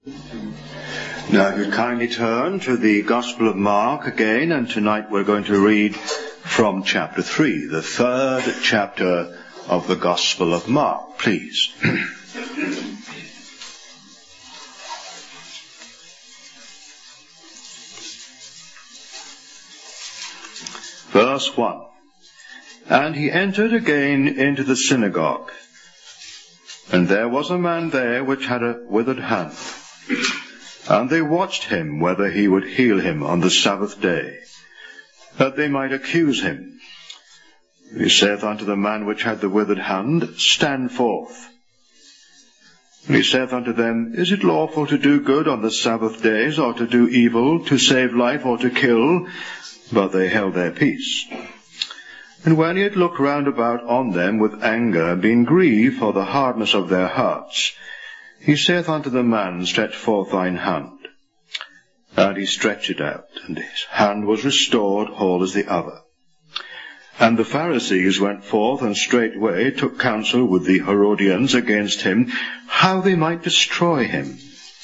Now, if you kindly turn to the Gospel of Mark again, and tonight we're going to read from chapter 3, the third chapter of the Gospel of Mark, please. Verse 1. And he entered again into the synagogue, and there was a man there which had a withered hand. And they watched him whether he would heal him on the Sabbath day, that they might accuse him. He saith unto the man which had the withered hand, Stand forth. And he saith unto them, Is it lawful to do good on the Sabbath days, or to do evil, to save life, or to kill? But they held their peace. And when he had looked round about on them with anger, and been grieved for the hardness of their hearts, he saith unto the man, Stretch forth thine hand. And he stretched it out, and his hand was restored, whole as the other. And the Pharisees went forth, and straightway took counsel with the Herodians against him, how they might destroy him.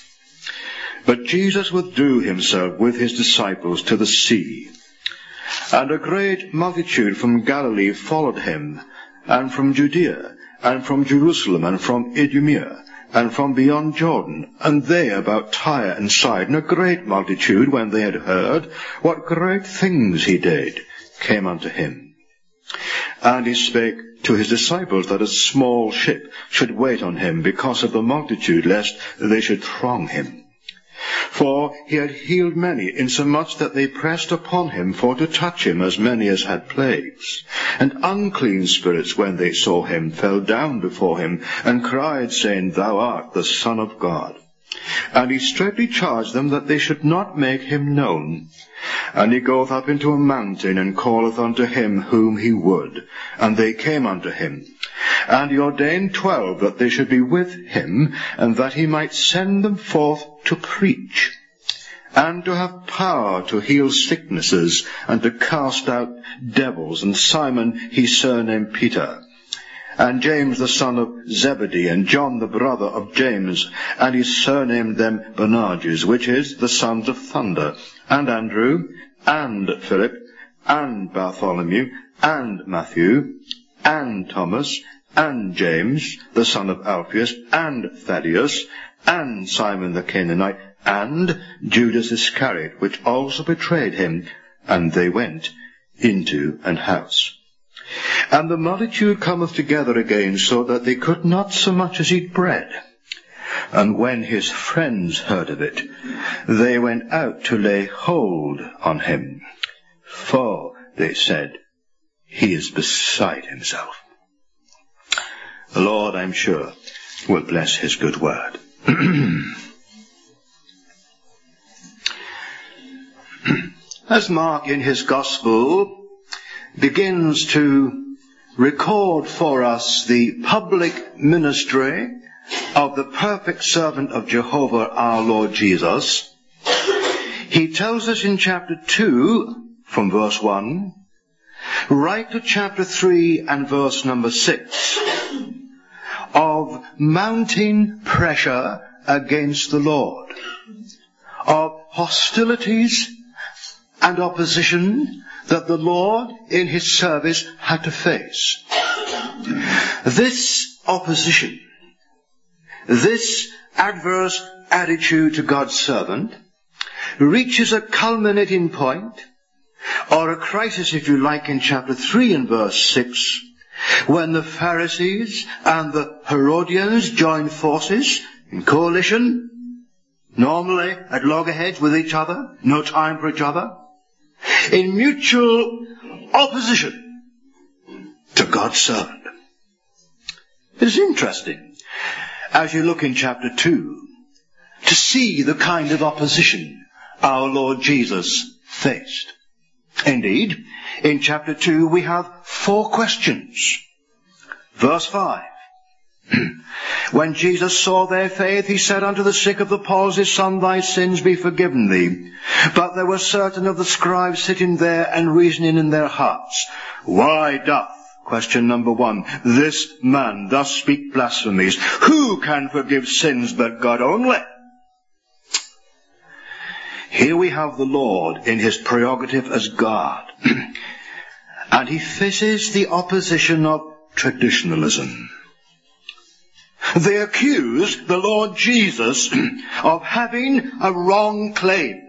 But Jesus withdrew himself with his disciples to the sea. And a great multitude from Galilee followed him, and from Judea, and from Jerusalem, and from Idumea, and from beyond Jordan, and they about Tyre and Sidon, a great multitude, when they had heard what great things he did, came unto him. And he spake to his disciples that a small ship should wait on him because of the multitude, lest they should throng him. For he had healed many, insomuch that they pressed upon him for to touch him, as many as had plagues. And unclean spirits, when they saw him, fell down before him, and cried, saying, Thou art the Son of God. And he straitly charged them that they should not make him known. And he goeth up into a mountain, and calleth unto him whom he would. And they came unto him. And he ordained 12 that they should be with him, and that he might send them forth to preach, and to have power to heal sicknesses, and to cast out devils. And Simon he surnamed Peter, and James the son of Zebedee, and John the brother of James, and he surnamed them Boanerges, which is the sons of thunder, and Andrew, and Philip, and Bartholomew, and Matthew, and Thomas, and James the son of Alphaeus, and Thaddeus, and Simon the Canaanite, and Judas Iscariot, which also betrayed him. And they went into an house. And the multitude cometh together again, so that they could not so much as eat bread. And when his friends heard of it, they went out to lay hold on him. For, they said, he is beside himself. The Lord, I'm sure, will bless his good word. As Mark in his Gospel begins to record for us the public ministry of the perfect servant of Jehovah, our Lord Jesus, he tells us in chapter 2, from verse 1, right to chapter 3 and verse number 6, of mounting pressure against the Lord, of hostilities and opposition that the Lord in his service had to face. This opposition, this adverse attitude to God's servant, reaches a culminating point, or a crisis if you like, in chapter 3 and verse 6, when the Pharisees and the Herodians join forces in coalition, normally at loggerheads with each other, no time for each other, in mutual opposition to God's servant. It's interesting, as you look in chapter 2, to see the kind of opposition our Lord Jesus faced. Indeed, in chapter 2 we have 4 questions. Verse 5. When Jesus saw their faith, he said unto the sick of the palsy, Son, thy sins be forgiven thee. But there were certain of the scribes sitting there and reasoning in their hearts, Why doth, question number 1, this man thus speak blasphemies? Who can forgive sins but God only? Here we have the Lord in his prerogative as God. And he faces the opposition of traditionalism. They accuse the Lord Jesus of having a wrong claim.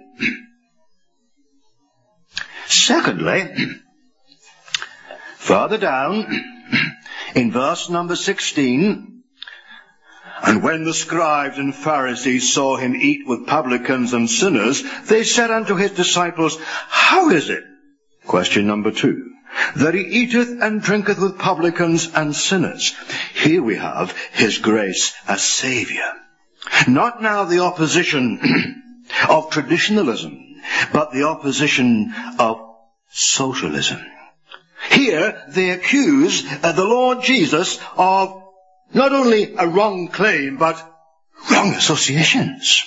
Secondly, further down, in verse number 16, and when the scribes and Pharisees saw him eat with publicans and sinners, they said unto his disciples, how is it, question number 2, that he eateth and drinketh with publicans and sinners? Here we have his grace as Saviour. Not now the opposition of traditionalism, but the opposition of socialism. Here they accuse the Lord Jesus of not only a wrong claim, but wrong associations.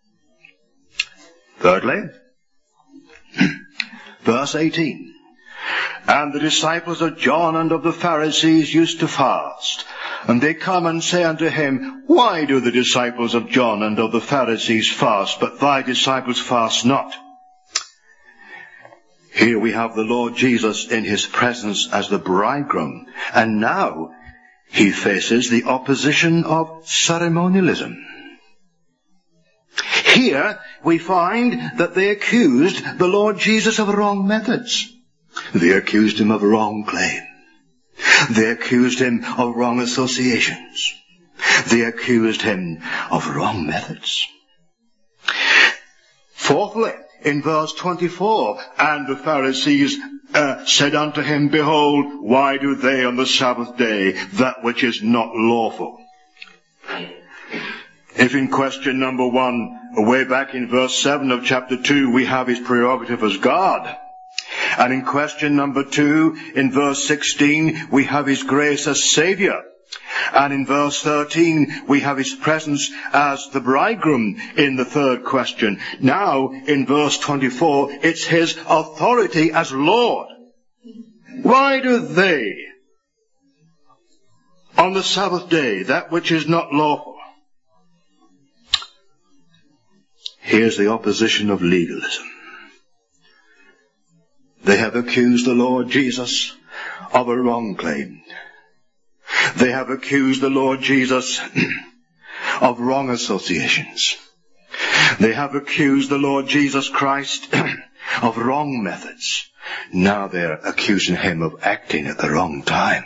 Thirdly, verse 18. And the disciples of John and of the Pharisees used to fast. And they come and say unto him, why do the disciples of John and of the Pharisees fast, but thy disciples fast not? Here we have the Lord Jesus in his presence as the bridegroom. And now he faces the opposition of ceremonialism. Here we find that they accused the Lord Jesus of wrong methods. They accused him of a wrong claim. They accused him of wrong associations. They accused him of wrong methods. Fourthly, in verse 24, and the Pharisees said unto him, behold, why do they on the Sabbath day that which is not lawful? If in question number 1, way back in verse 7 of chapter 2, we have his prerogative as God. And in question number 2, in verse 16, we have his grace as Saviour. And in verse 13, we have his presence as the bridegroom in the third question. Now, in verse 24, it's his authority as Lord. Why do they, on the Sabbath day, that which is not lawful? Here's the opposition of legalism. They have accused the Lord Jesus of a wrong claim. They have accused the Lord Jesus of wrong associations. They have accused the Lord Jesus Christ of wrong methods. Now they're accusing him of acting at the wrong time.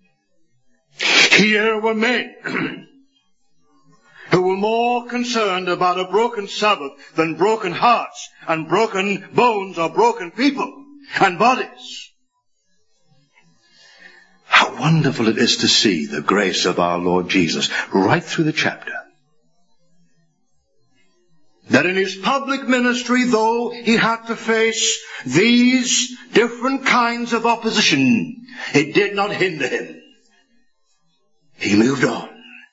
Here were men who were more concerned about a broken Sabbath than broken hearts and broken bones or broken people and bodies. How wonderful it is to see the grace of our Lord Jesus right through the chapter. That in his public ministry, though he had to face these different kinds of opposition, it did not hinder him. He moved on.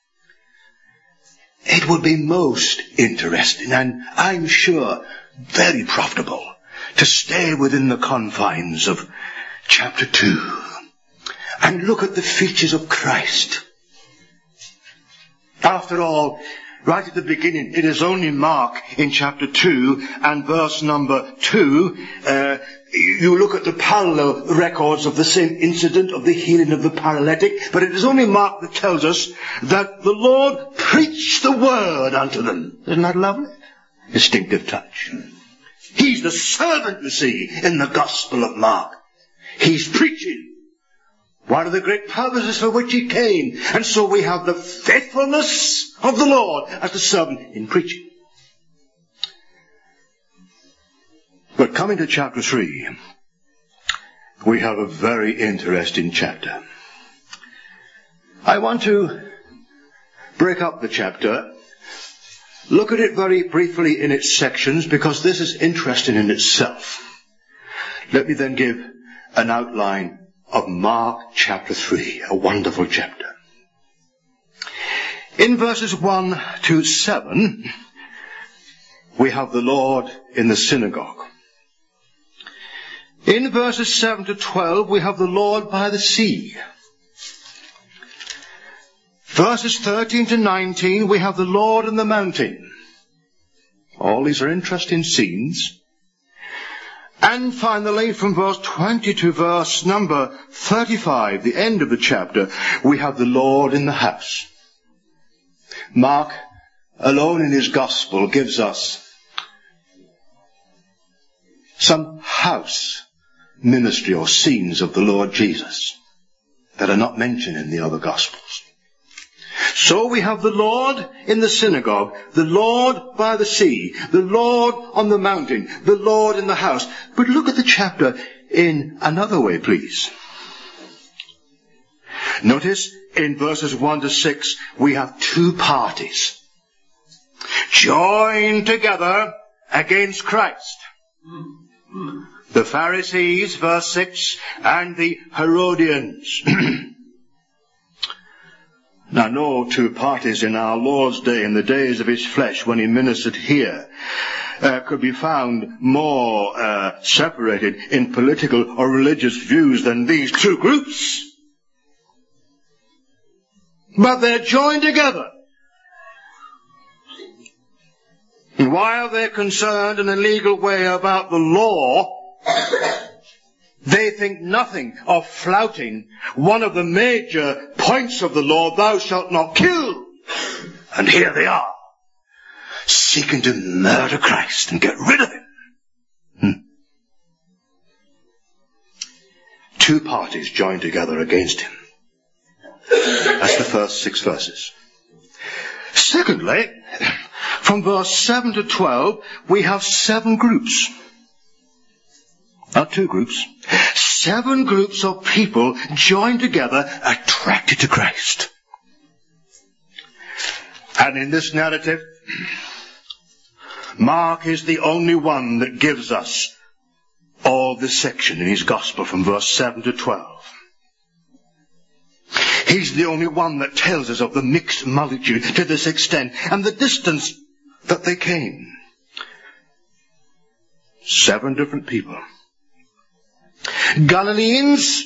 It would be most interesting, and I'm sure very profitable, to stay within the confines of chapter 2 and look at the features of Christ. After all, right at the beginning, it is only Mark in chapter 2 and verse number 2. You look at the parallel records of the same incident of the healing of the paralytic, but it is only Mark that tells us that the Lord preached the word unto them. Isn't that lovely? Distinctive touch. He's the servant, you see, in the Gospel of Mark. He's preaching. One of the great purposes for which he came. And so we have the faithfulness of the Lord as the servant in preaching. But coming to chapter 3, we have a very interesting chapter. I want to break up the chapter, look at it very briefly in its sections, because this is interesting in itself. Let me then give an outline of Mark chapter 3, a wonderful chapter. In verses 1 to 7, we have the Lord in the synagogue. In verses 7 to 12, we have the Lord by the sea. Verses 13 to 19, we have the Lord in the mountain. All these are interesting scenes. And finally, from verse 20 to verse number 35, the end of the chapter, we have the Lord in the house. Mark, alone in his gospel, gives us some house ministry or scenes of the Lord Jesus that are not mentioned in the other gospels. So we have the Lord in the synagogue, the Lord by the sea, the Lord on the mountain, the Lord in the house. But look at the chapter in another way, please. Notice in verses 1 to 6, we have two parties joined together against Christ. The Pharisees, verse 6, and the Herodians. Now, no two parties in our Lord's day, in the days of his flesh, when he ministered here, could be found more separated in political or religious views than these two groups. But they're joined together. And while they're concerned in a legal way about the law, they think nothing of flouting one of the major points of the law, thou shalt not kill. And here they are, seeking to murder Christ and get rid of him. Two parties joined together against him. That's the first 6 verses. Secondly, from verse 7 to 12, we have 7 groups. Not 2 groups. 7 groups of people joined together, attracted to Christ. And in this narrative, Mark is the only one that gives us all this section in his gospel from verse 7 to 12. He's the only one that tells us of the mixed multitude to this extent and the distance that they came. 7 different people. Galileans,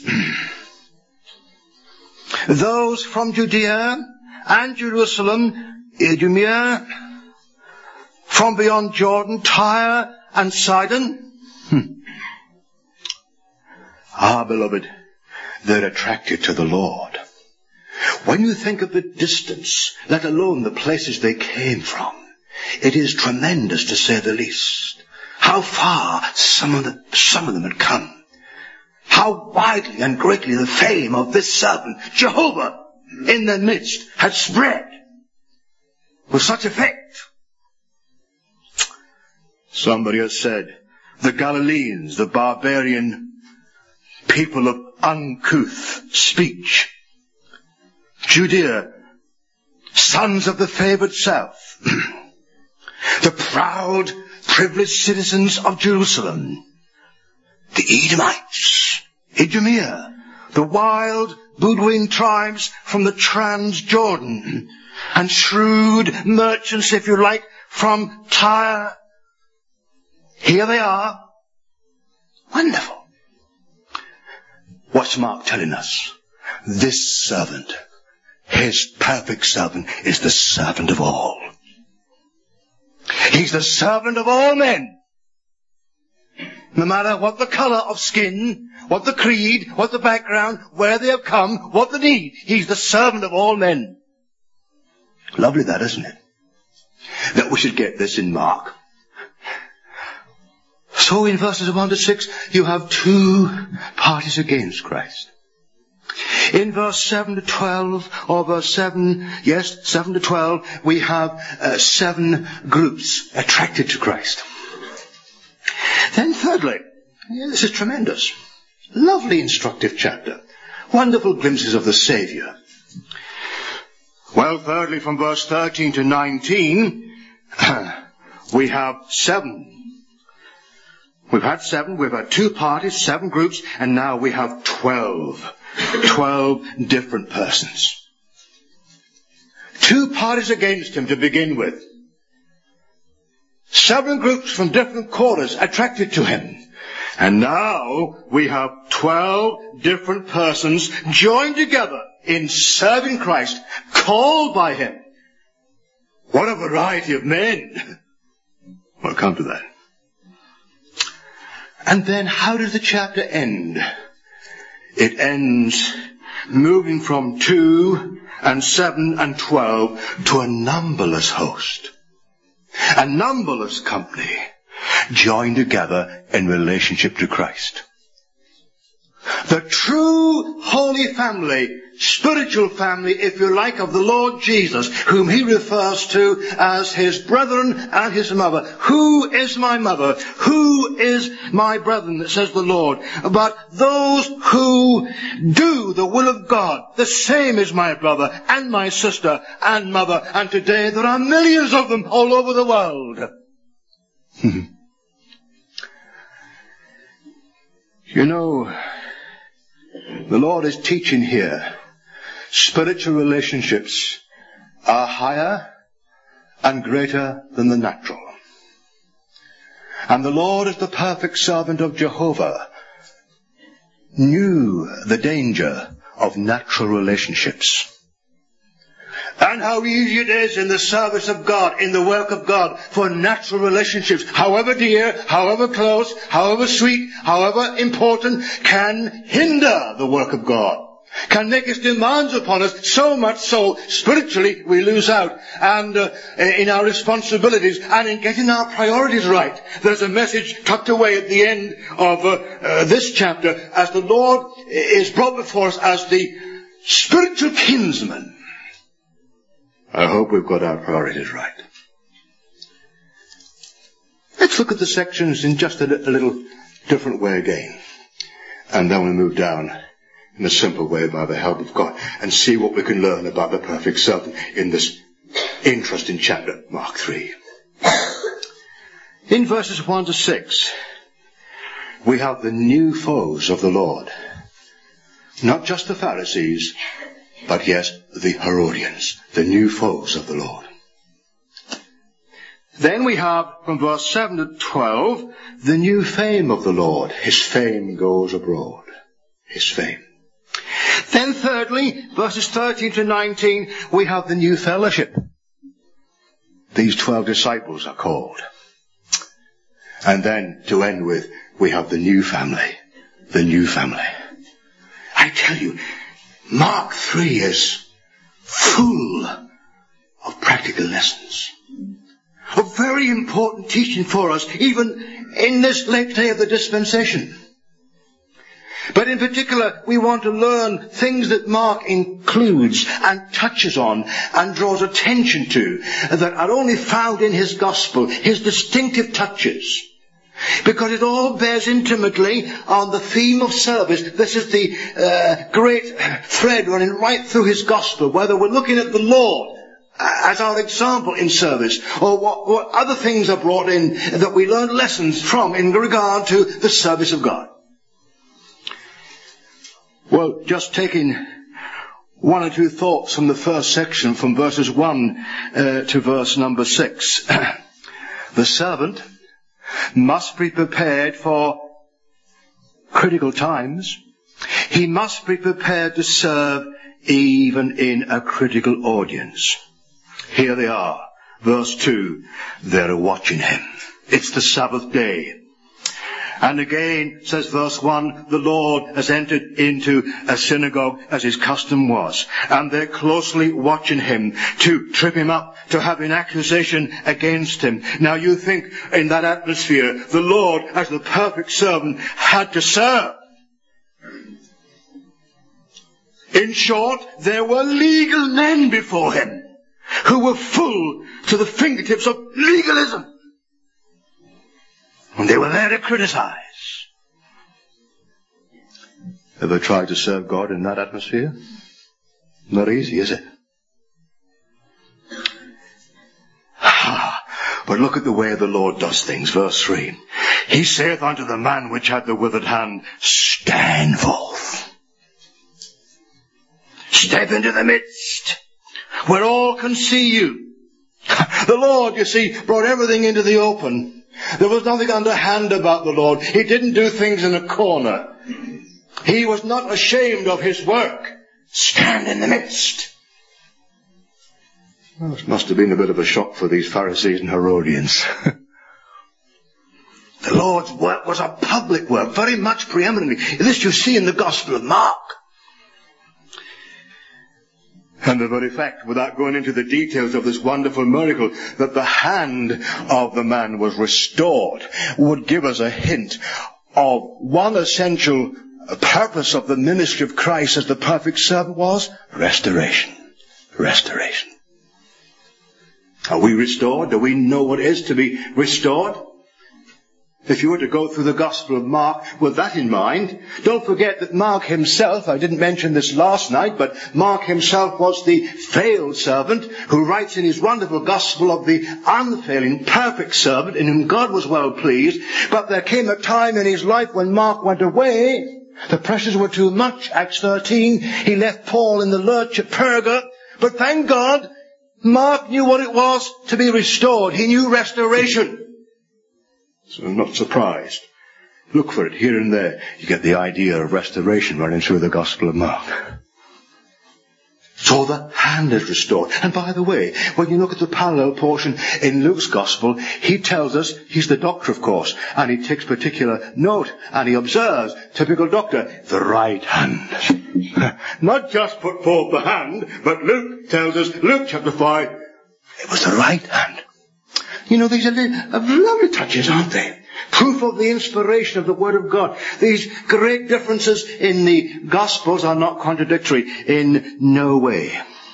those from Judea and Jerusalem, Idumea, from beyond Jordan, Tyre and Sidon. Beloved, they're attracted to the Lord. When you think of the distance, let alone the places they came from, it is tremendous to say the least. How far some of them had come. How widely and greatly the fame of this servant, Jehovah, in their midst had spread with such effect. Somebody has said, the Galileans, the barbarian people of uncouth speech. Judea, sons of the favored south. The proud, privileged citizens of Jerusalem. The Edomites, Idumea, the wild Bedouin tribes from the Transjordan, and shrewd merchants, if you like, from Tyre. Here they are. Wonderful. What's Mark telling us? This servant, his perfect servant, is the servant of all. He's the servant of all men. No matter what the colour of skin, what the creed, what the background, where they have come, what the need, he's the servant of all men. Lovely that, isn't it? That we should get this in Mark. So in verses 1 to 6, you have 2 parties against Christ. In verse 7 to 12, or verse 7 to 12, we have 7 groups attracted to Christ. Then thirdly, this is tremendous. Lovely instructive chapter. Wonderful glimpses of the Saviour. Well, thirdly, from verse 13 to 19, we have 7. We've had 7, we've had 2 parties, 7 groups, and now we have 12. 12 different persons. 2 parties against him to begin with. 7 groups from different quarters attracted to him. And now we have 12 different persons joined together in serving Christ, called by him. What a variety of men. We'll come to that. And then how does the chapter end? It ends moving from 2 and 7 and 12 to a numberless host. A numberless company joined together in relationship to Christ. The true holy family, spiritual family, if you like, of the Lord Jesus, whom he refers to as his brethren and his mother. Who is my mother? Who is my brethren, says the Lord? But those who do the will of God, the same is my brother and my sister and mother. And today there are millions of them all over the world. You know, the Lord is teaching here. Spiritual relationships are higher and greater than the natural. And the Lord, as the perfect servant of Jehovah, knew the danger of natural relationships. And how easy it is in the service of God, in the work of God, for natural relationships, however dear, however close, however sweet, however important, can hinder the work of God. Can make its demands upon us so much so, spiritually, we lose out. And in our responsibilities and in getting our priorities right. There's a message tucked away at the end of this chapter as the Lord is brought before us as the spiritual kinsman. I hope we've got our priorities right. Let's look at the sections in just a little different way again. And then we'll move down in a simple way by the help of God and see what we can learn about the perfect servant in this interesting chapter, Mark 3. In verses 1 to 6, we have the new foes of the Lord. Not just the Pharisees, but yes, the Herodians, the new foes of the Lord. Then we have, from verse 7 to 12, the new fame of the Lord. His fame goes abroad. His fame. Then thirdly, verses 13 to 19, we have the new fellowship. These 12 disciples are called. And then, to end with, we have the new family. The new family. I tell you, Mark 3 is full of practical lessons. A very important teaching for us, even in this late day of the dispensation. But in particular, we want to learn things that Mark includes and touches on and draws attention to that are only found in his gospel, his distinctive touches. Because it all bears intimately on the theme of service. This is the great thread running right through his gospel, whether we're looking at the Lord as our example in service, or what other things are brought in that we learn lessons from in regard to the service of God. Well, just taking one or two thoughts from the first section, from verses 1 to verse number 6. The servant must be prepared for critical times. He must be prepared to serve even in a critical audience. Here they are. Verse 2. They're watching him. It's the Sabbath day. And again, says verse 1, the Lord has entered into a synagogue as his custom was. And they're closely watching him to trip him up, to have an accusation against him. Now you think in that atmosphere, the Lord, as the perfect servant, had to serve. In short, there were legal men before him who were full to the fingertips of legalism. And they were there to criticize. Ever tried to serve God in that atmosphere? Not easy, is it? But look at the way the Lord does things. Verse 3. He saith unto the man which had the withered hand, stand forth. Step into the midst, where all can see you. The Lord, you see, brought everything into the open. There was nothing underhand about the Lord. He didn't do things in a corner. He was not ashamed of his work. Stand in the midst. Well, this must have been a bit of a shock for these Pharisees and Herodians. Lord's work was a public work, very much preeminently. This you see in the Gospel of Mark. And the very fact, without going into the details of this wonderful miracle, that the hand of the man was restored, would give us a hint of one essential purpose of the ministry of Christ as the perfect servant was restoration. Restoration. Are we restored? Do we know what it is to be restored? If you were to go through the Gospel of Mark with that in mind, don't forget that Mark himself, I didn't mention this last night, but Mark himself was the failed servant who writes in his wonderful Gospel of the unfailing, perfect servant in whom God was well pleased. But there came a time in his life when Mark went away. The pressures were too much. Acts 13, he left Paul in the lurch at Perga. But thank God, Mark knew what it was to be restored. He knew restoration. So I'm not surprised. Look for it here and there. You get the idea of restoration running through the Gospel of Mark. So the hand is restored. And by the way, when you look at the parallel portion in Luke's Gospel, he tells us, he's the doctor of course, and he takes particular note, and he observes, typical doctor, the right hand. Not just put forth the hand, but Luke tells us, Luke chapter 5, it was the right hand. You know, these are lovely touches, aren't they? Proof of the inspiration of the Word of God. These great differences in the Gospels are not contradictory in no way.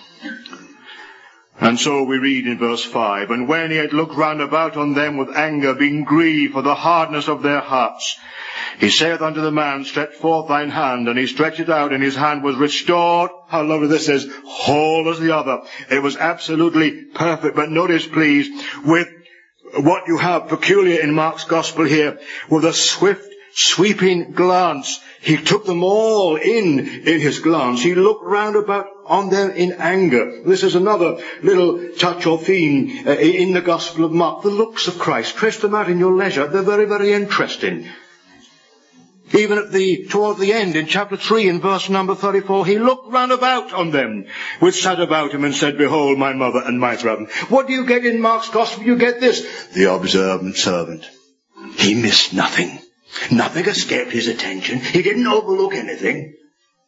And so we read in verse 5, and when he had looked round about on them with anger, being grieved for the hardness of their hearts, he saith unto the man, stretch forth thine hand. And he stretched it out, and his hand was restored. How lovely this is. Whole as the other. It was absolutely perfect. But notice, please, with what you have peculiar in Mark's Gospel here, with a swift, sweeping glance. He took them all in his glance. He looked round about on them in anger. This is another little touch or theme in the Gospel of Mark. The looks of Christ. Trace them out in your leisure. They're very, very interesting. Even toward the end, in chapter 3, in verse number 34, he looked round about on them which sat about him and said, behold, my mother and my brethren. What do you get in Mark's Gospel? You get this. The observant servant. He missed nothing. Nothing escaped his attention. He didn't overlook anything.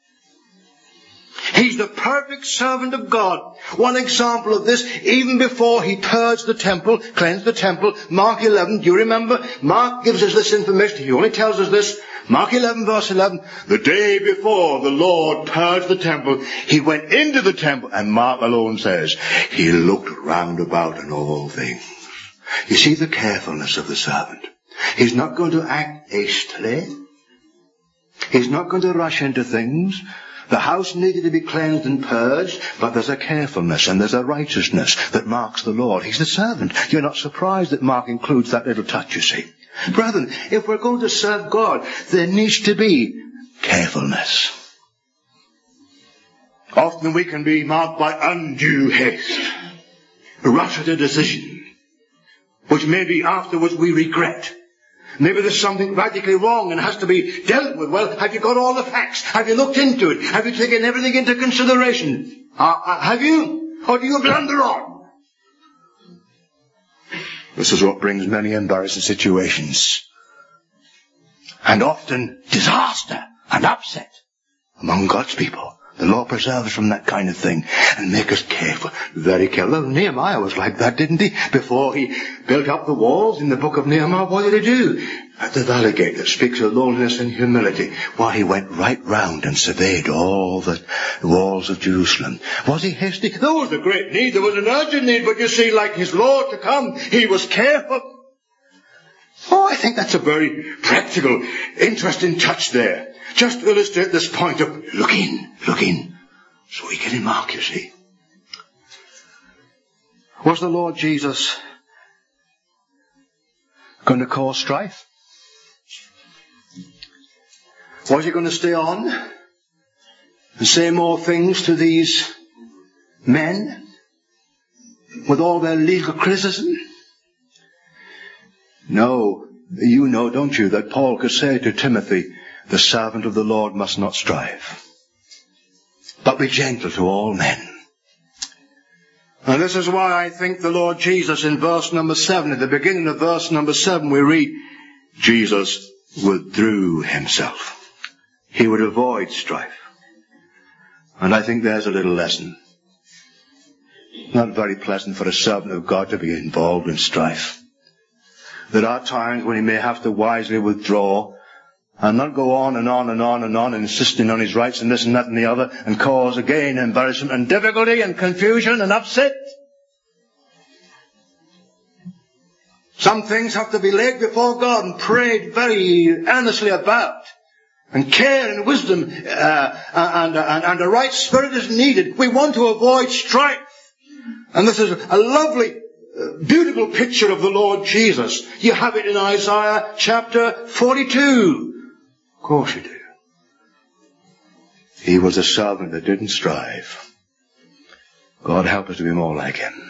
He's the perfect servant of God. One example of this, even before he purged the temple, cleansed the temple, Mark 11, do you remember? Mark gives us this information. He only tells us this. Mark 11, verse 11, the day before the Lord purged the temple, he went into the temple, and Mark alone says, he looked round about on all things. You see the carefulness of the servant. He's not going to act hastily. He's not going to rush into things. The house needed to be cleansed and purged, but there's a carefulness and there's a righteousness that marks the Lord. He's the servant. You're not surprised that Mark includes that little touch, you see. Brethren, if we're going to serve God, there needs to be carefulness. Often we can be marked by undue haste, rush at a decision, which maybe afterwards we regret. Maybe there's something radically wrong and has to be dealt with. Well, have you got all the facts? Have you looked into it? Have you taken everything into consideration? Have you? Or do you blunder on? This is what brings many embarrassing situations. And often disaster and upset among God's people. The Lord preserve us from that kind of thing and make us careful, very careful. Well, Nehemiah was like that, didn't he? Before he built up the walls in the book of Nehemiah, what did he do? At the valley gate that speaks of loneliness and humility, while he went right round and surveyed all the walls of Jerusalem. Was he hasty? There was a great need, there was an urgent need, but you see, like his Lord to come, he was careful. Oh, I think that's a very practical, interesting touch there. Just to illustrate this point of look in. So we get in Mark, you see. Was the Lord Jesus going to cause strife? Was he going to stay on and say more things to these men with all their legal criticism? No, you know, don't you, that Paul could say to Timothy, the servant of the Lord must not strive, but be gentle to all men. And this is why I think the Lord Jesus in verse number 7, at the beginning of verse number 7, we read, Jesus withdrew himself. He would avoid strife. And I think there's a little lesson. Not very pleasant for a servant of God to be involved in strife. There are times when he may have to wisely withdraw and not go on and on and on and on, insisting on his rights and this and that and the other, and cause again embarrassment and difficulty and confusion and upset. Some things have to be laid before God and prayed very earnestly about. And care and wisdom and a right spirit is needed. We want to avoid strife. And this is a lovely, beautiful picture of the Lord Jesus. You have it in Isaiah chapter 42. Of course you do. He was a servant that didn't strive. God help us to be more like him.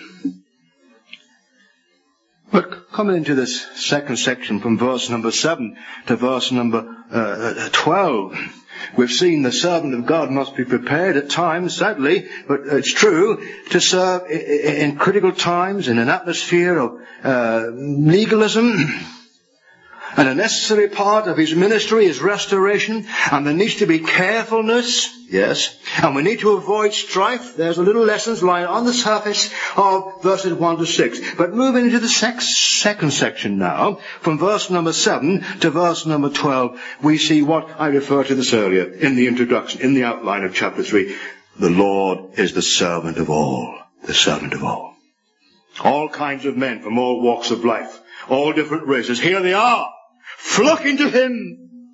But coming into this second section from verse number 7 to verse number 12, we've seen the servant of God must be prepared at times, sadly, but it's true, to serve in critical times in an atmosphere of legalism. And a necessary part of his ministry is restoration, and there needs to be carefulness, yes, and we need to avoid strife. There's a little lessons lying on the surface of verses 1 to 6. But moving into the second section now, from verse number 7 to verse number 12, we see what I referred to this earlier in the introduction, in the outline of chapter 3. The Lord is the servant of all, the servant of all. All kinds of men from all walks of life, all different races, here they are, flocking to him,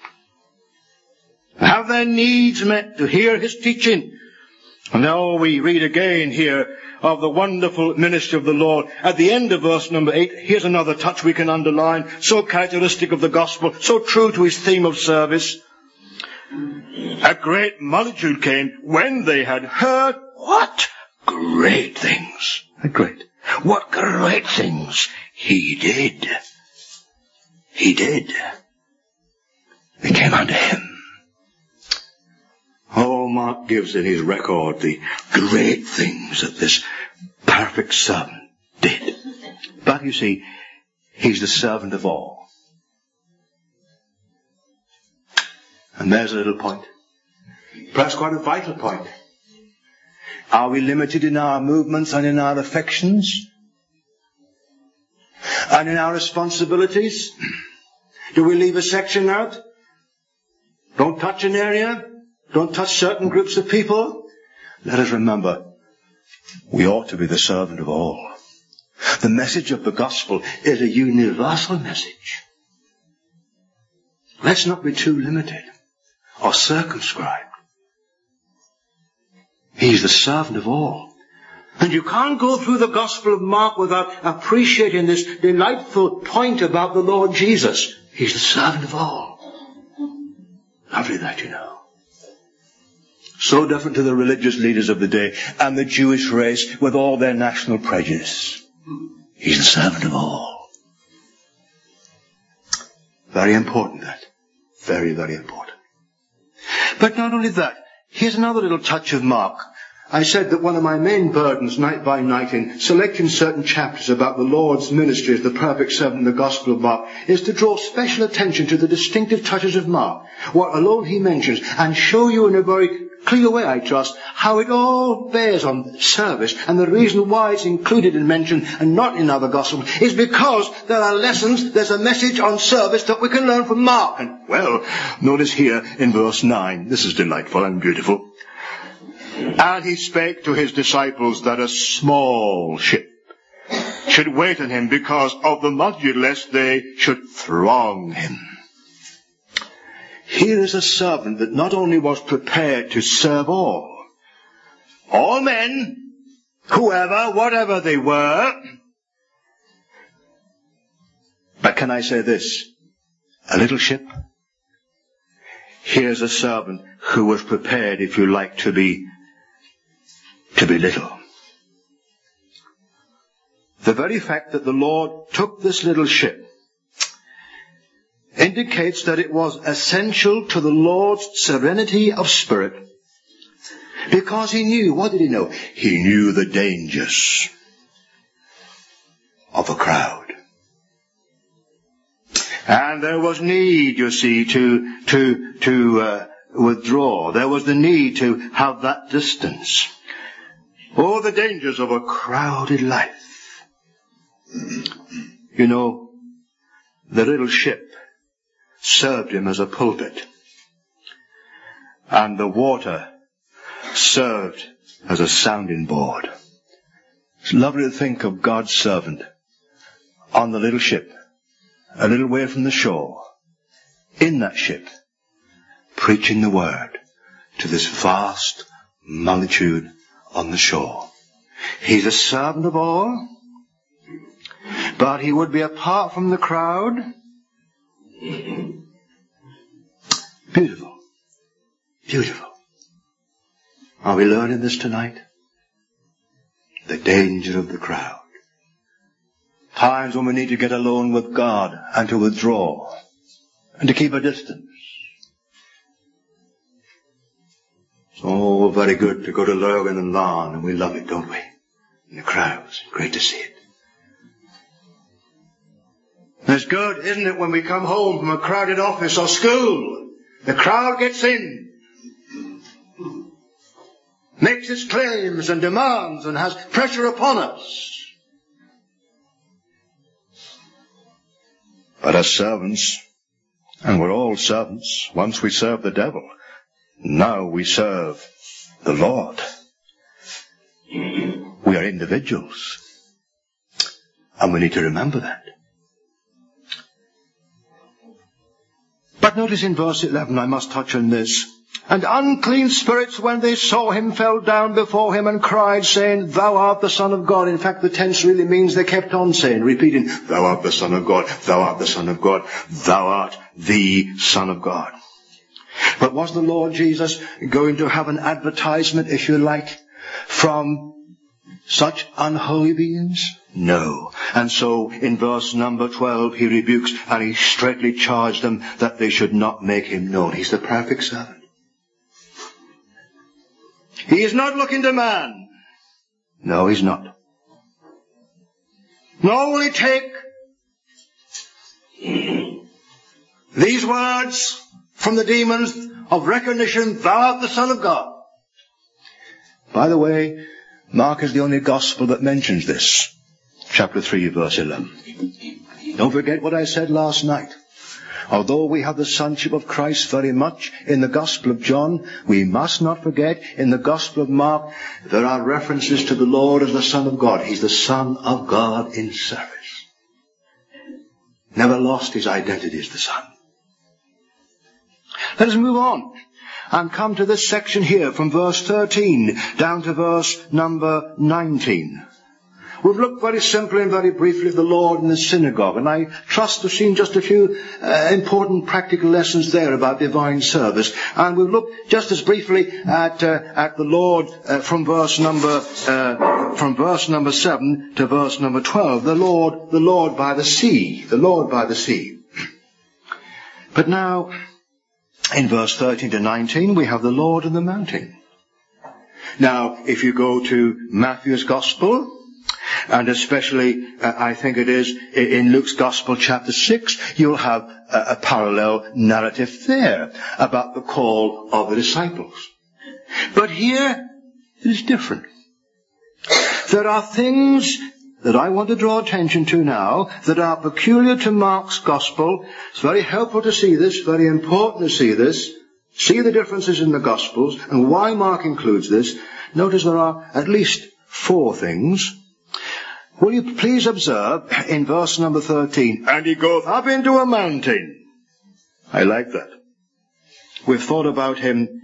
have their needs met, to hear his teaching. And now we read again here of the wonderful ministry of the Lord. At the end of verse number 8, here's another touch we can underline, so characteristic of the gospel, so true to his theme of service. A great multitude came when they had heard what? Great things. What great things he did. He did. They came unto him. Oh, Mark gives in his record the great things that this perfect servant did. But you see, he's the servant of all. And there's a little point. Perhaps quite a vital point. Are we limited in our movements and in our affections? And in our responsibilities? Do we leave a section out? Don't touch an area? Don't touch certain groups of people? Let us remember, we ought to be the servant of all. The message of the gospel is a universal message. Let's not be too limited or circumscribed. He's the servant of all. And you can't go through the Gospel of Mark without appreciating this delightful point about the Lord Jesus. He's the servant of all. Lovely that, you know. So different to the religious leaders of the day and the Jewish race with all their national prejudice. He's the servant of all. Very important, that. Very, very important. But not only that, here's another little touch of Mark. I said that one of my main burdens, night by night, in selecting certain chapters about the Lord's ministry as the perfect servant in the Gospel of Mark, is to draw special attention to the distinctive touches of Mark, what alone he mentions, and show you in a very clear way, I trust, how it all bears on service. And the reason why it's included and mentioned and not in other Gospels is because there are lessons, there's a message on service that we can learn from Mark. And, well, notice here in verse 9, this is delightful and beautiful. And he spake to his disciples that a small ship should wait on him because of the multitude, lest they should throng him. Here is a servant that not only was prepared to serve all men, whoever, whatever they were, but can I say this? A little ship. Here's a servant who was prepared, if you like, to be little. The very fact that the Lord took this little ship indicates that it was essential to the Lord's serenity of spirit, because he knew, what did he know? He knew the dangers of a crowd. And And there was need, you see, to withdraw. There was the need to have that distance. All the dangers of a crowded life. You know, the little ship served him as a pulpit. And the water served as a sounding board. It's lovely to think of God's servant on the little ship, a little way from the shore, in that ship, preaching the word to this vast multitude on the shore. He's a servant of all, but he would be apart from the crowd. Beautiful. Beautiful. Are we learning this tonight? The danger of the crowd. Times when we need to get alone with God and to withdraw and to keep a distance. It's all very good to go to Lurgan and Larne, and we love it, don't we? In the crowds. Great to see it. It's good, isn't it, when we come home from a crowded office or school? The crowd gets in, makes its claims and demands and has pressure upon us. But as servants, and we're all servants, once we served the devil, now we serve the Lord. We are individuals, and we need to remember that. But notice in verse 11, I must touch on this. And unclean spirits, when they saw him, fell down before him and cried, saying, Thou art the Son of God. In fact, the tense really means they kept on saying, repeating, Thou art the Son of God, Thou art the Son of God, Thou art the Son of God. But was the Lord Jesus going to have an advertisement, if you like, from such unholy beings? No. And so in verse number 12 he rebukes and he straightly charged them that they should not make him known. He's the perfect servant. He is not looking to man. No, he's not. Nor will he take these words from the demons of recognition, Thou art the Son of God. By the way, Mark is the only gospel that mentions this. Chapter 3, verse 11. Don't forget what I said last night. Although we have the sonship of Christ very much in the Gospel of John, we must not forget in the Gospel of Mark there are references to the Lord as the Son of God. He's the Son of God in service. Never lost his identity as the Son. Let us move on and come to this section here from verse 13 down to verse number 19. We've looked very simply and very briefly at the Lord in the synagogue, and I trust we've seen just a few important practical lessons there about divine service. And we've looked just as briefly at the Lord from verse number 7 to verse number 12. The Lord by the sea, the Lord by the sea. But now, in verse 13 to 19, we have the Lord on the mountain. Now, if you go to Matthew's Gospel, and especially, I think it is, in Luke's Gospel, chapter 6, you'll have a parallel narrative there about the call of the disciples. But here, it is different. There are things that I want to draw attention to now that are peculiar to Mark's Gospel. It's very helpful to see this, very important to see this. See the differences in the Gospels and why Mark includes this. Notice there are at least 4 things. Will you please observe in verse number 13, and he goeth up into a mountain. I like that. We've thought about him,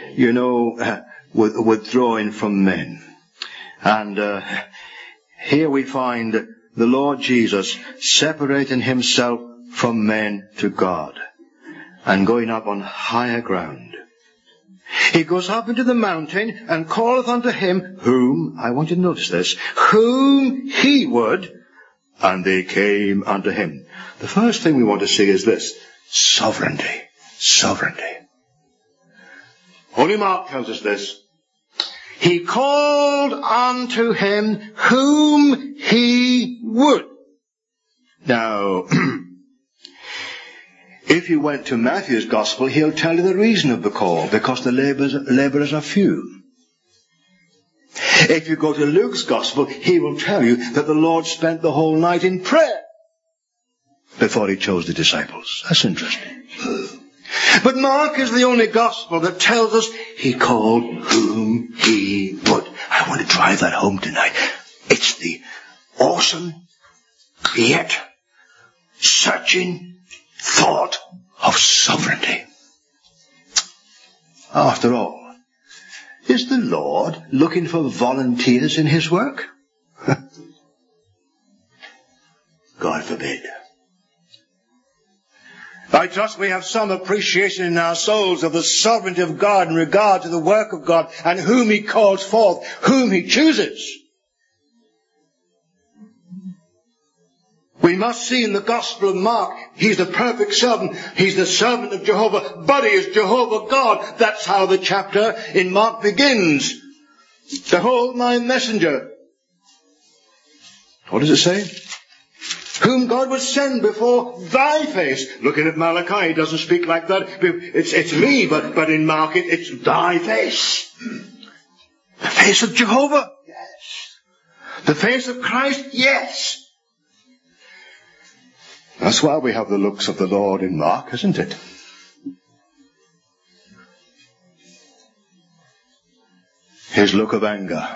withdrawing from men. And here we find the Lord Jesus separating himself from men to God and going up on higher ground. He goes up into the mountain and calleth unto him whom, I want you to notice this, whom he would, and they came unto him. The first thing we want to see is this, sovereignty. Sovereignty. Holy Mark tells us this. He called unto him whom he would. Now, If you went to Matthew's Gospel, he'll tell you the reason of the call, because the labourers are few. If you go to Luke's Gospel, he will tell you that the Lord spent the whole night in prayer before he chose the disciples. That's interesting. But Mark is the only Gospel that tells us he called whom he would. I want to drive that home tonight. It's the awesome, yet searching thought of sovereignty. After all, is the Lord looking for volunteers in his work? God forbid. I trust we have some appreciation in our souls of the sovereignty of God in regard to the work of God and whom he calls forth, whom he chooses. We must see in the Gospel of Mark, he's the perfect servant. He's the servant of Jehovah, but he is Jehovah God. That's how the chapter in Mark begins. Behold my messenger. What does it say? Whom God would send before thy face. Looking at Malachi, he doesn't speak like that. It's me, but in Mark it's thy face. The face of Jehovah? Yes. The face of Christ? Yes. That's why we have the looks of the Lord in Mark, isn't it? His look of anger.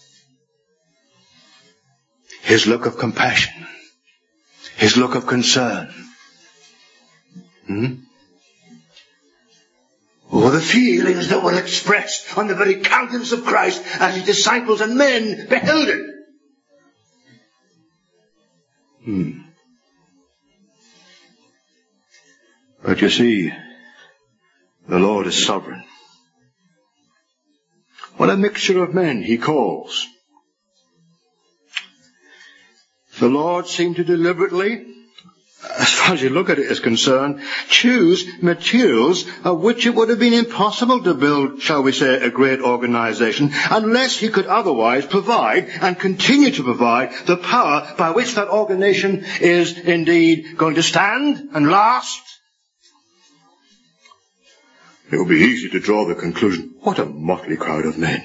His look of compassion. His look of concern. Oh, the feelings that were expressed on the very countenance of Christ as his disciples and men beheld it. But you see, the Lord is sovereign. What a mixture of men he calls. The Lord seemed to deliberately, as far as you look at it is concerned, choose materials of which it would have been impossible to build, shall we say, a great organization, unless he could otherwise provide and continue to provide the power by which that organization is indeed going to stand and last. It would be easy to draw the conclusion, what a motley crowd of men.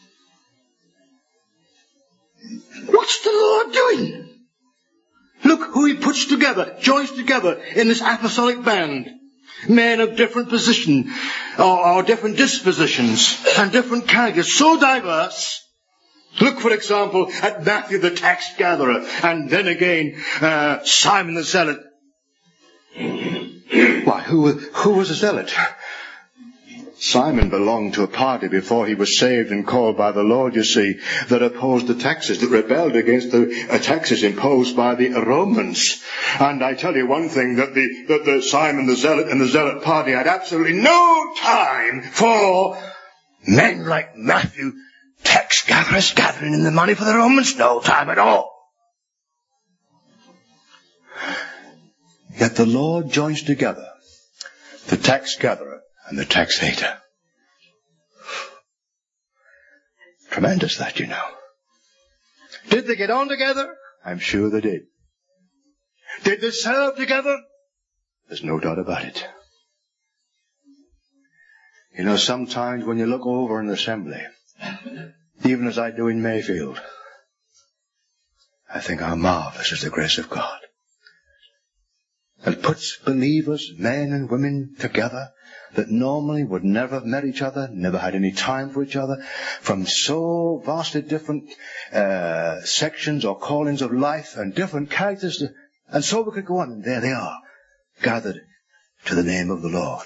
What's the Lord doing? Look who he puts together, joins together in this apostolic band. Men of different position, or different dispositions, and different characters, so diverse. Look, for example, at Matthew the tax gatherer, and then again, Simon the zealot. Why, who was a zealot? Simon belonged to a party before he was saved and called by the Lord, you see, that opposed the taxes, that rebelled against the taxes imposed by the Romans. And I tell you one thing, that the Simon the Zealot and the Zealot party had absolutely no time for men like Matthew, tax gatherers gathering in the money for the Romans. No time at all. Yet the Lord joins together the tax gatherer and the tax hater. Tremendous that, you know. Did they get on together? I'm sure they did. Did they serve together? There's no doubt about it. You know, sometimes when you look over an assembly, even as I do in Mayfield, I think how marvelous is the grace of God. It puts believers, men and women, together that normally would never have met each other, never had any time for each other, from so vastly different sections or callings of life and different characters. And so we could go on, and there they are, gathered to the name of the Lord.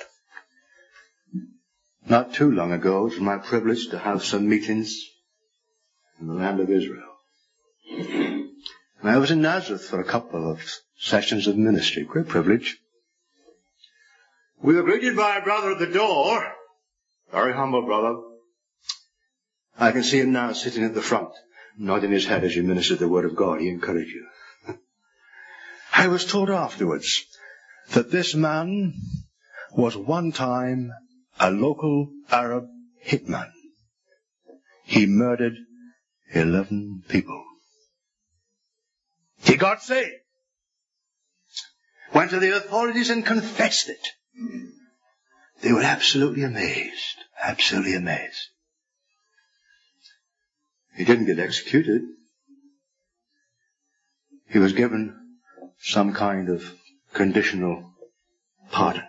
Not too long ago, it was my privilege to have some meetings in the land of Israel. And I was in Nazareth for a couple of sessions of ministry. Great privilege. We were greeted by a brother at the door. Very humble brother. I can see him now sitting at the front, nodding his head as you ministered the word of God. He encouraged you. I was told afterwards that this man was one time a local Arab hitman. He murdered 11 people. He got saved. went to the authorities and confessed it, they were absolutely amazed. Absolutely amazed. He didn't get executed. He was given some kind of conditional pardon.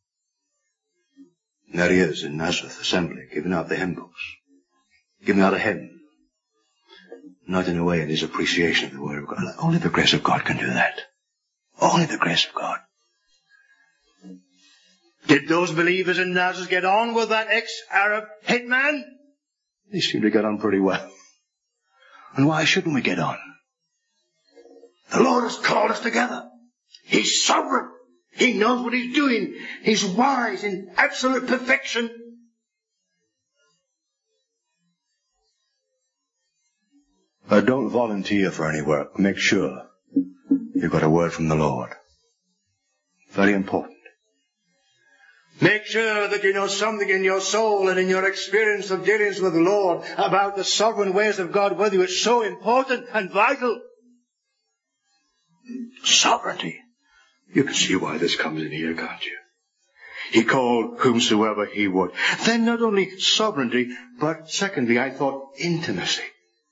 And there he is in Nazareth Assembly, giving out the hymn books, giving out a hymn, nodding away in his appreciation of the Word of God. Only the grace of God can do that. Only the grace of God. Did those believers in Nazareth get on with that ex-Arab hitman? They seem to get on pretty well. And why shouldn't we get on? The Lord has called us together. He's sovereign. He knows what He's doing. He's wise in absolute perfection. But don't volunteer for any work. Make sure you've got a word from the Lord. Very important. Make sure that you know something in your soul and in your experience of dealings with the Lord about the sovereign ways of God with you. It's so important and vital. Sovereignty. You can see why this comes in here, can't you? He called whomsoever He would. Then not only sovereignty, but secondly, I thought intimacy.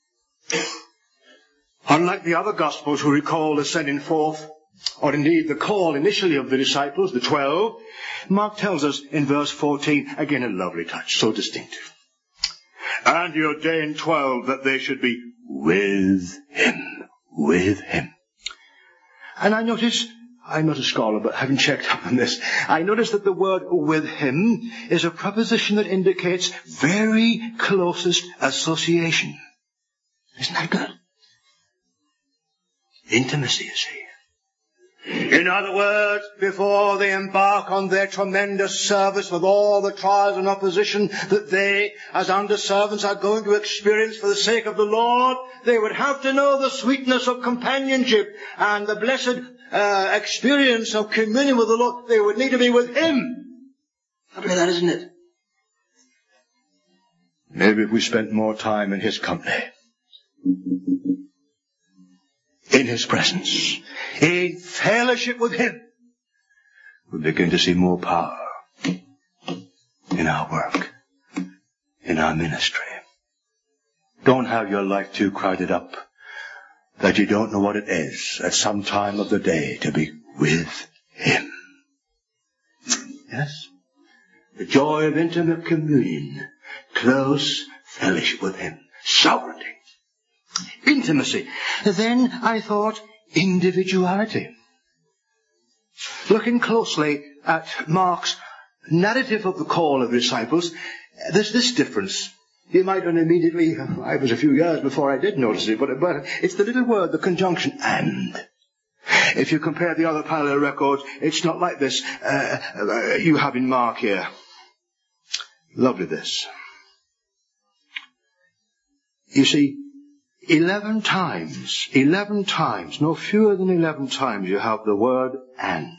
Unlike the other Gospels who recall the sending forth, or indeed the call initially of the disciples, the 12, Mark tells us in verse 14, again a lovely touch, so distinctive. And He ordained 12 that they should be with Him. With Him. And I'm not a scholar, but having checked up on this, I noticed that the word with Him is a preposition that indicates very closest association. Isn't that good? Intimacy, you see. In other words, before they embark on their tremendous service with all the trials and opposition that they, as under-servants, are going to experience for the sake of the Lord, they would have to know the sweetness of companionship and the blessed experience of communion with the Lord. They would need to be with Him. Something like that, isn't it? Maybe if we spent more time in His company, in His presence, in fellowship with Him, we begin to see more power in our work, in our ministry. Don't have your life too crowded up that you don't know what it is at some time of the day to be with Him. Yes? The joy of intimate communion, close fellowship with Him, sovereignty. Intimacy. Then I thought individuality. Looking closely at Mark's narrative of the call of the disciples, there's this difference. You might immediately, I was a few years before I did notice it, but it's the little word, the conjunction, and. If you compare the other parallel records, it's not like this you have in Mark here. Lovely this. You see, 11 times, no fewer than 11 times you have the word and.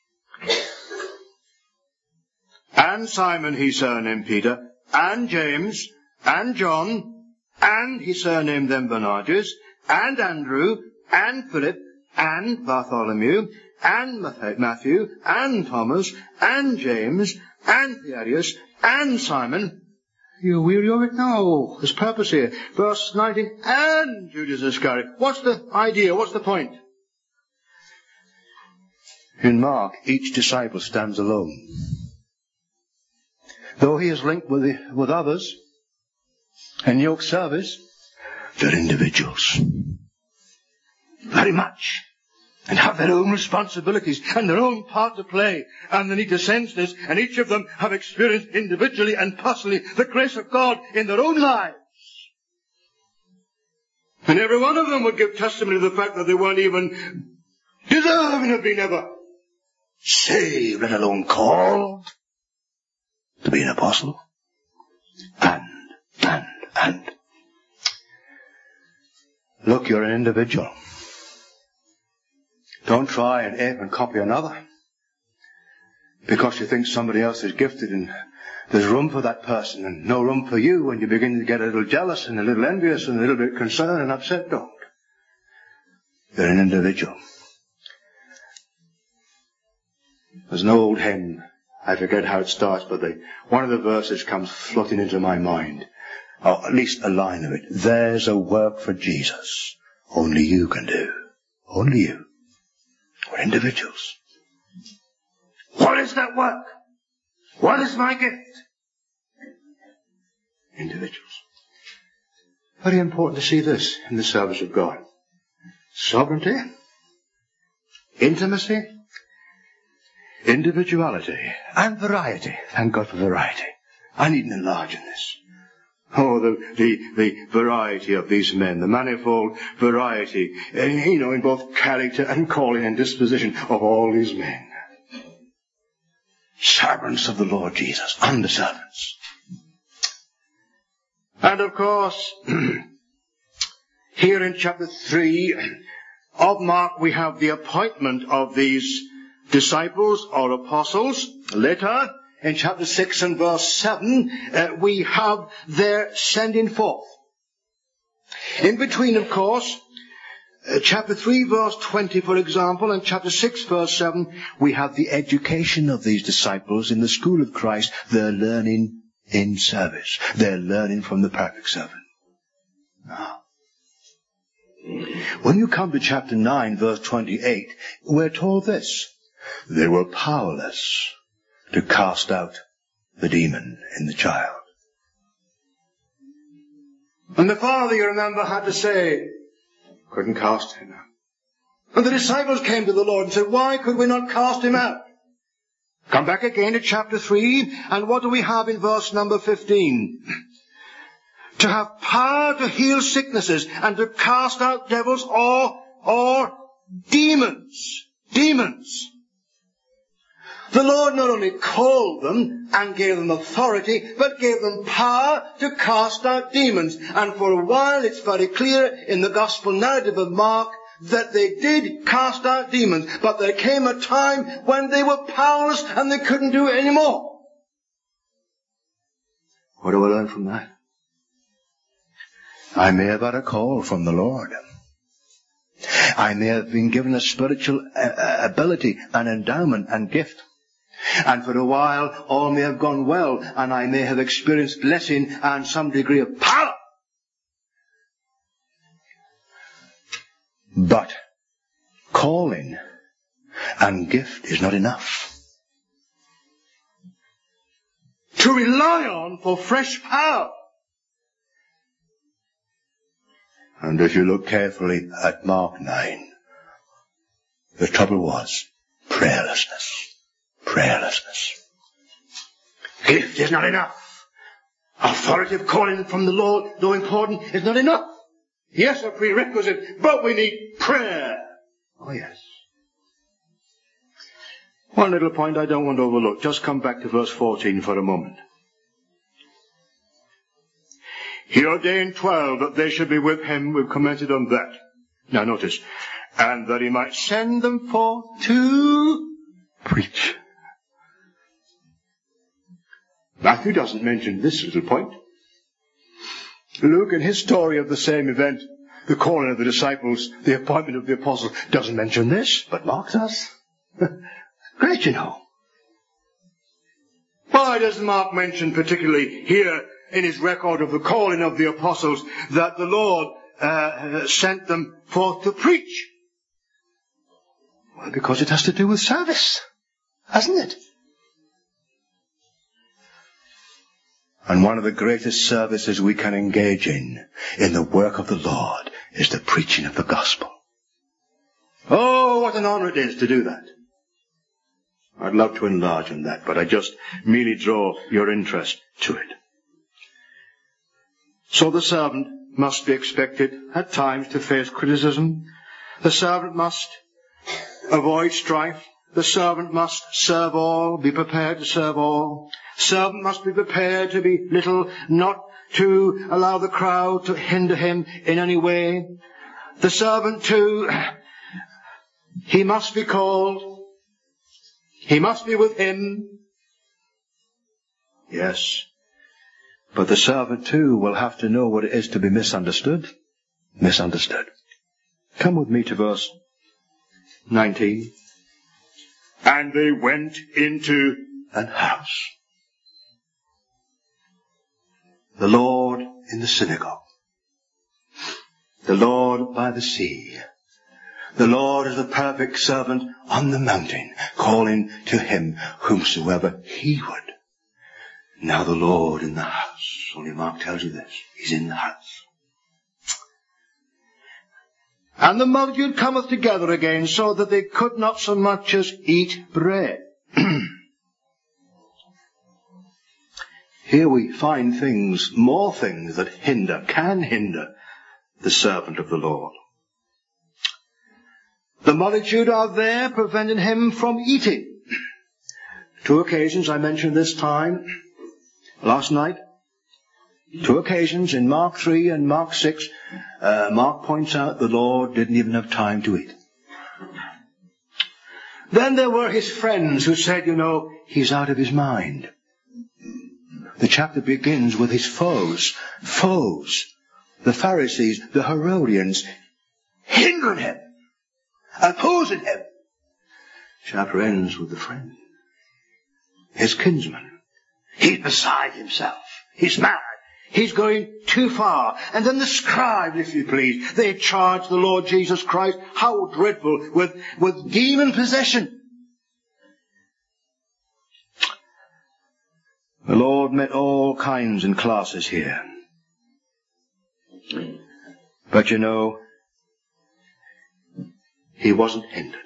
And Simon he surnamed Peter, and James, and John, and he surnamed them Boanerges, and Andrew, and Philip, and Bartholomew, and Matthew, and Thomas, and James, and Thaddeus, and Simon. You're weary of it? No. There's purpose here. Verse 19, and Judas Iscariot. What's the idea? What's the point? In Mark, each disciple stands alone. Though he is linked with others in yoke service, they're individuals. Very much. And have their own responsibilities and their own part to play. And they need to sense this. And each of them have experienced individually and personally the grace of God in their own lives. And every one of them would give testimony to the fact that they weren't even deserving of being ever saved, let alone called to be an apostle. And. Look, you're an individual. Don't try and ape and copy another. Because you think somebody else is gifted and there's room for that person and no room for you, and you begin to get a little jealous and a little envious and a little bit concerned and upset. Don't. You're an individual. There's an old hymn. I forget how it starts, but one of the verses comes floating into my mind. Or at least a line of it. There's a work for Jesus only you can do. Only you. We're individuals. What is that work? What is my gift? Individuals. Very important to see this in the service of God. Sovereignty, intimacy, individuality, and variety. Thank God for variety. I needn't enlarge in this. Oh, the variety of these men, the manifold variety, in both character and calling and disposition of all these men. Servants of the Lord Jesus, under servants. And of course, here in chapter 3 of Mark, we have the appointment of these disciples or apostles. Later, in chapter 6 and verse 7, we have their sending forth. In between, of course, chapter 3 verse 20, for example, and chapter 6 verse 7, we have the education of these disciples in the school of Christ. They're learning in service. They're learning from the perfect servant. Now, when you come to chapter 9 verse 28, we're told this. They were powerless to cast out the demon in the child. And the father, you remember, had to say, couldn't cast him out. And the disciples came to the Lord and said, why could we not cast him out? Come back again to chapter 3, and what do we have in verse number 15? To have power to heal sicknesses and to cast out devils or demons. Demons. The Lord not only called them and gave them authority, but gave them power to cast out demons. And for a while it's very clear in the gospel narrative of Mark that they did cast out demons, but there came a time when they were powerless and they couldn't do it anymore. What do I learn from that? I may have had a call from the Lord. I may have been given a spiritual ability, an endowment and gift. And for a while all may have gone well, and I may have experienced blessing and some degree of power. But calling and gift is not enough. To rely on for fresh power. And if you look carefully at Mark 9, the trouble was prayerlessness. Prayerlessness. Gift is not enough. Authority of calling from the Lord, though important, is not enough. Yes, a prerequisite, but we need prayer. Oh, yes. One little point I don't want to overlook. Just come back to verse 14 for a moment. He ordained 12 that they should be with him. We've commented on that. Now notice. And that he might send them forth to preach. Matthew doesn't mention this little point. Luke, in his story of the same event, the calling of the disciples, the appointment of the apostles, doesn't mention this, but Mark does. Great, you know. Why does Mark mention particularly here in his record of the calling of the apostles that the Lord sent them forth to preach? Well, because it has to do with service, hasn't it? And one of the greatest services we can engage in the work of the Lord, is the preaching of the gospel. Oh, what an honor it is to do that. I'd love to enlarge on that, but I just merely draw your interest to it. So the servant must be expected at times to face criticism. The servant must avoid strife. The servant must serve all, be prepared to serve all. Servant must be prepared to be little, not to allow the crowd to hinder him in any way. The servant too, he must be called. He must be with him. Yes. But the servant too will have to know what it is to be misunderstood. Misunderstood. Come with me to verse 19. And they went into an house. The Lord in the synagogue. The Lord by the sea. The Lord as the perfect servant on the mountain, calling to him whomsoever he would. Now the Lord in the house. Only Mark tells you this. He's in the house. And the multitude cometh together again, so that they could not so much as eat bread. Here we find things, more things that can hinder the servant of the Lord. The multitude are there preventing him from eating. 2 occasions I mentioned this time, last night. 2 occasions in Mark 3 and Mark 6, Mark points out the Lord didn't even have time to eat. Then there were his friends who said, he's out of his mind. The chapter begins with his foes, the Pharisees, the Herodians, hindering him, opposing him. Chapter ends with the friend, his kinsman. He's beside himself. He's mad. He's going too far. And then the scribes, if you please, they charge the Lord Jesus Christ, how dreadful, with demon possession. The Lord met all kinds and classes here. But he wasn't hindered.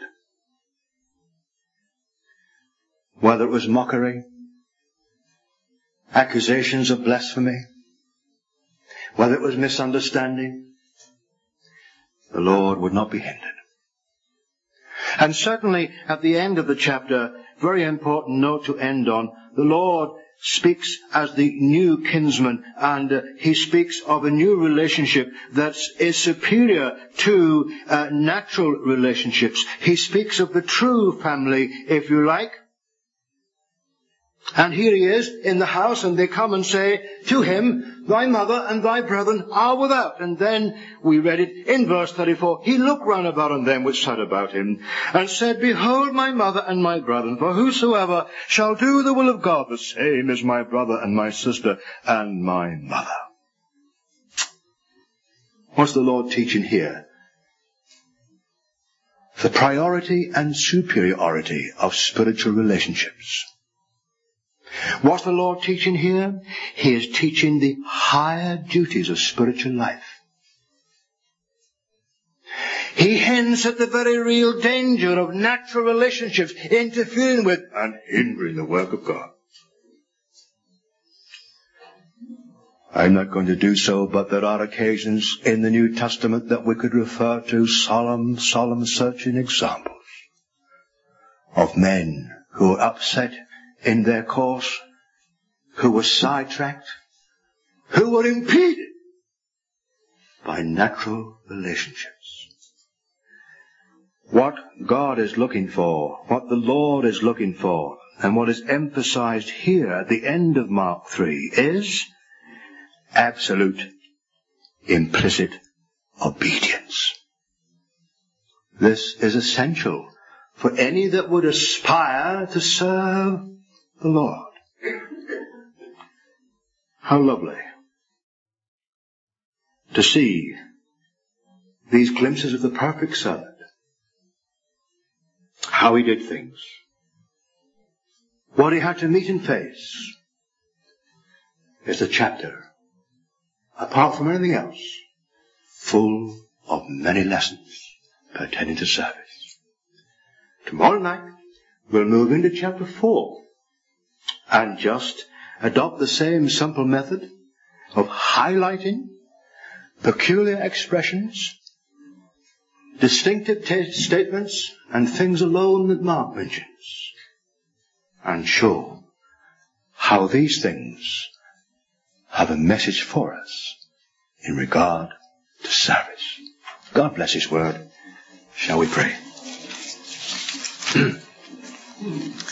Whether it was mockery, accusations of blasphemy, whether it was misunderstanding, the Lord would not be hindered. And certainly at the end of the chapter, very important note to end on, the Lord speaks as the new kinsman, and he speaks of a new relationship that is superior to natural relationships. He speaks of the true family, if you like. And here he is in the house, and they come and say to him, thy mother and thy brethren are without. And then we read it in verse 34. He looked round about on them which sat about him, and said, behold my mother and my brethren, for whosoever shall do the will of God, the same is my brother and my sister and my mother. What's the Lord teaching here? The priority and superiority of spiritual relationships. What's the Lord teaching here? He is teaching the higher duties of spiritual life. He hints at the very real danger of natural relationships interfering with and hindering the work of God. I'm not going to do so, but there are occasions in the New Testament that we could refer to solemn searching examples of men who were upset in their course, who were sidetracked, who were impeded by natural relationships. What God is looking for, what the Lord is looking for, and what is emphasized here at the end of Mark 3 is absolute, implicit obedience. This is essential for any that would aspire to serve the Lord. How lovely to see these glimpses of the perfect servant, how he did things, what he had to meet and face. Is a chapter, apart from anything else, full of many lessons pertaining to service. Tomorrow night we'll move into chapter 4 and just adopt the same simple method of highlighting peculiar expressions, distinctive statements, and things alone that Mark mentions, and show how these things have a message for us in regard to service. God bless His word. Shall we pray?